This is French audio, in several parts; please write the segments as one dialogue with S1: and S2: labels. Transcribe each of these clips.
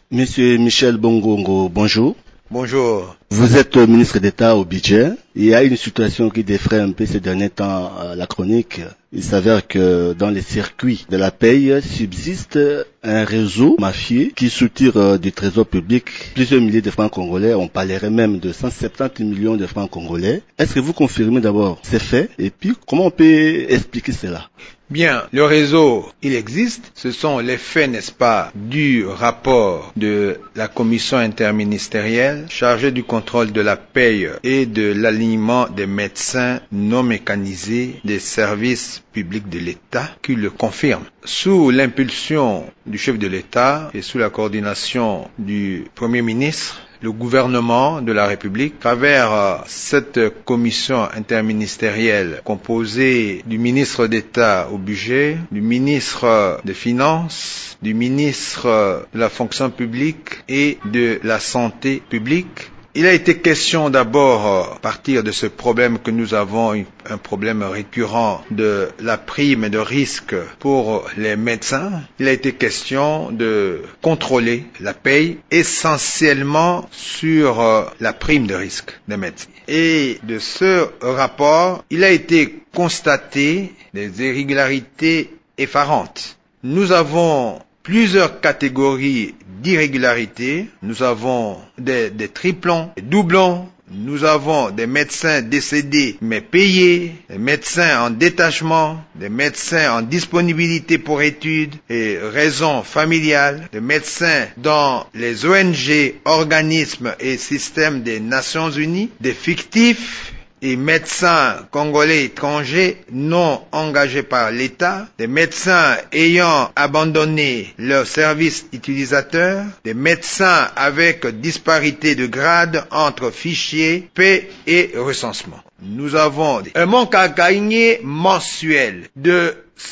S1: Monsieur Michel Bongongo, bonjour.
S2: Bonjour.
S1: Vous êtes ministre d'État au budget. Il y a une situation qui défraie un peu ces derniers temps la chronique. Il s'avère que dans les circuits de la paye subsiste un réseau mafieux qui soutire du trésor public plusieurs milliers de francs congolais. On parlerait même de 170 millions de francs congolais. Est-ce que vous confirmez d'abord ces faits? Et puis, comment on peut expliquer cela?
S2: Bien, le réseau, il existe. Ce sont les faits, n'est-ce pas, du rapport de la commission interministérielle chargée du contrôle de la paye et de l'alignement des médecins non mécanisés des services publics de l'État qui le confirme. Sous l'impulsion du chef de l'État et sous la coordination du Premier ministre, le gouvernement de la République, à travers cette commission interministérielle composée du ministre d'État au budget, du ministre des Finances, du ministre de la fonction publique et de la santé publique, il a été question d'abord, à partir de ce problème que nous avons, un problème récurrent de la prime de risque pour les médecins, il a été question de contrôler la paye essentiellement sur la prime de risque des médecins. Et de ce rapport, il a été constaté des irrégularités effarantes. Nous avons plusieurs catégories d'irrégularités. Nous avons des triplons, des doublons. Nous avons des médecins décédés mais payés, des médecins en détachement, des médecins en disponibilité pour études et raisons familiales, des médecins dans les ONG, organismes et systèmes des Nations Unies, des fictifs et médecins congolais étrangers non engagés par l'État, des médecins ayant abandonné leur service utilisateur, des médecins avec disparité de grade entre fichiers, paie et recensement. Nous avons un manque à gagner mensuel de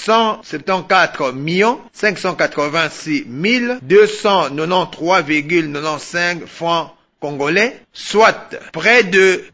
S2: 174 586 293,95 francs congolais, soit près de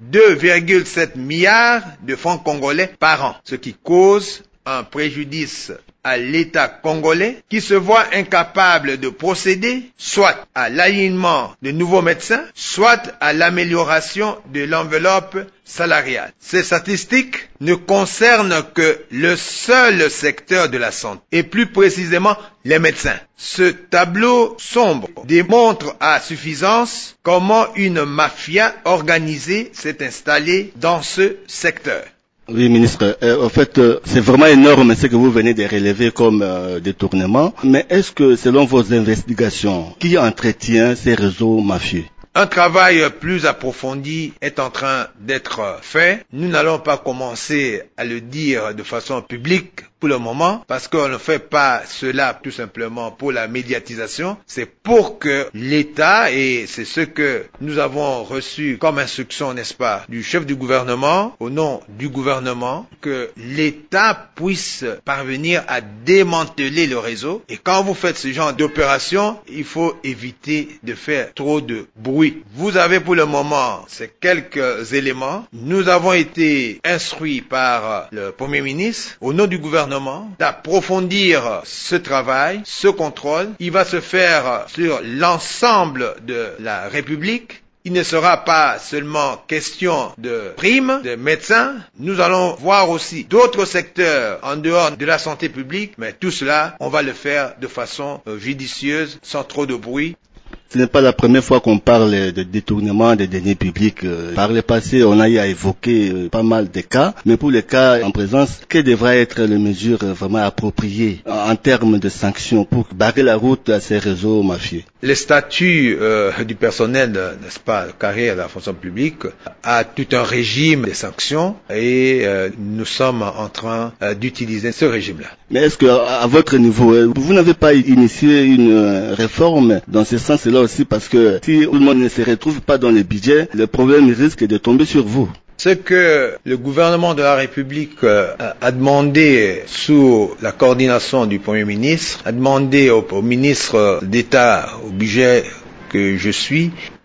S2: 2,7 milliards de francs congolais par an, ce qui cause un préjudice à l'État congolais qui se voit incapable de procéder soit à l'alignement de nouveaux médecins, soit à l'amélioration de l'enveloppe salariale. Ces statistiques ne concernent que le seul secteur de la santé, et plus précisément les médecins. Ce tableau sombre démontre à suffisance comment une mafia organisée s'est installée dans ce secteur.
S1: Oui, ministre. En fait, c'est vraiment énorme ce que vous venez de relever comme détournement. Mais est-ce que, selon vos investigations, qui entretient ces réseaux mafieux?
S2: Un travail plus approfondi est en train d'être fait. Nous n'allons pas commencer à le dire de façon publique pour le moment, parce qu'on ne fait pas cela tout simplement pour la médiatisation. C'est pour que l'État, et c'est ce que nous avons reçu comme instruction, n'est-ce pas, du chef du gouvernement, au nom du gouvernement, que l'État puisse parvenir à démanteler le réseau. Et quand vous faites ce genre d'opération, il faut éviter de faire trop de bruit. Vous avez pour le moment ces quelques éléments. Nous avons été instruits par le Premier ministre, au nom du gouvernement, d'approfondir ce travail, ce contrôle. Il va se faire sur l'ensemble de la République. Il ne sera pas seulement question de primes, de médecins. Nous allons voir aussi d'autres secteurs en dehors de la santé publique, mais tout cela, on va le faire de façon judicieuse, sans trop de bruit.
S1: Ce n'est pas la première fois qu'on parle de détournement des deniers publics. Par le passé, on a eu à évoquer pas mal de cas, mais pour les cas en présence, quelles devraient être les mesures vraiment appropriées en termes de sanctions pour barrer la route à ces réseaux mafieux?
S2: Le statut du personnel, n'est-ce pas, carrière de la fonction publique, a tout un régime de sanctions et nous sommes en train d'utiliser ce régime-là.
S1: Mais est-ce que, à votre niveau, vous n'avez pas initié une réforme dans ce sens-là aussi, parce que si tout le monde ne se retrouve pas dans le budget, le problème risque de tomber sur vous?
S2: Ce que le gouvernement de la République a demandé sous la coordination du Premier ministre, a demandé au ministre d'État au budget que je suis,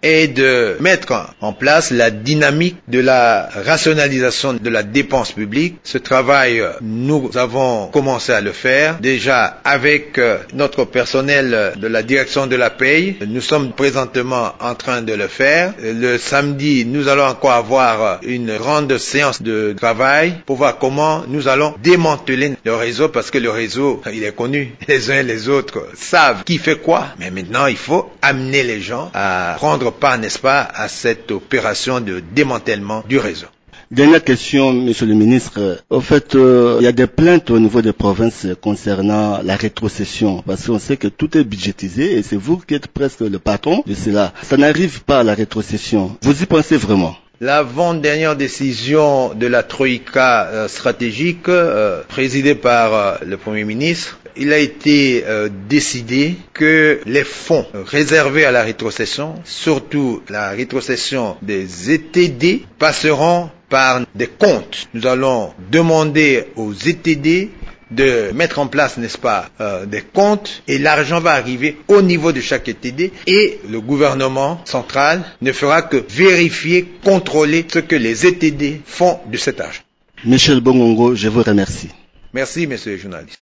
S2: est de mettre en place la dynamique de la rationalisation de la dépense publique. Ce travail, nous avons commencé à le faire déjà avec notre personnel de la direction de la paye. Nous sommes présentement en train de le faire. Le samedi, nous allons encore avoir une grande séance de travail pour voir comment nous allons démanteler le réseau, parce que le réseau, il est connu. Les uns et les autres savent qui fait quoi. Mais maintenant, il faut amener les gens à prendre part, n'est-ce pas, à cette opération de démantèlement du réseau.
S1: Dernière question, Monsieur le ministre. Au fait, il y a des plaintes au niveau des provinces concernant la rétrocession, parce qu'on sait que tout est budgétisé et c'est vous qui êtes presque le patron de cela. Ça n'arrive pas à la rétrocession. Vous y pensez vraiment?
S2: L'avant-dernière décision de la Troïka stratégique, présidée par le Premier ministre, il a été décidé que les fonds réservés à la rétrocession, surtout la rétrocession des ETD, passeront par des comptes. Nous allons demander aux ETD de mettre en place, n'est-ce pas, des comptes, et l'argent va arriver au niveau de chaque ETD et le gouvernement central ne fera que vérifier, contrôler ce que les ETD font de cet argent.
S1: Michel Bongongo, je vous remercie.
S2: Merci, monsieur le journaliste.